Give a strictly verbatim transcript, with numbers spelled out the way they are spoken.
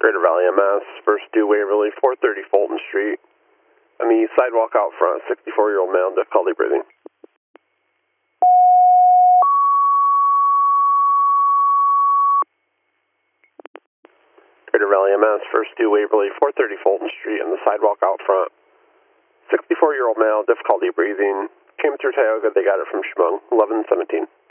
Greater Valley M S, first due Waverly, four thirty Fulton Street. On the sidewalk out front, sixty-four-year-old male, difficulty breathing. Greater Valley M S, first due Waverly, four thirty Fulton Street, on the sidewalk out front. sixty-four-year-old male, difficulty breathing. Came through Tioga, they got it from Chemung, eleven seventeen.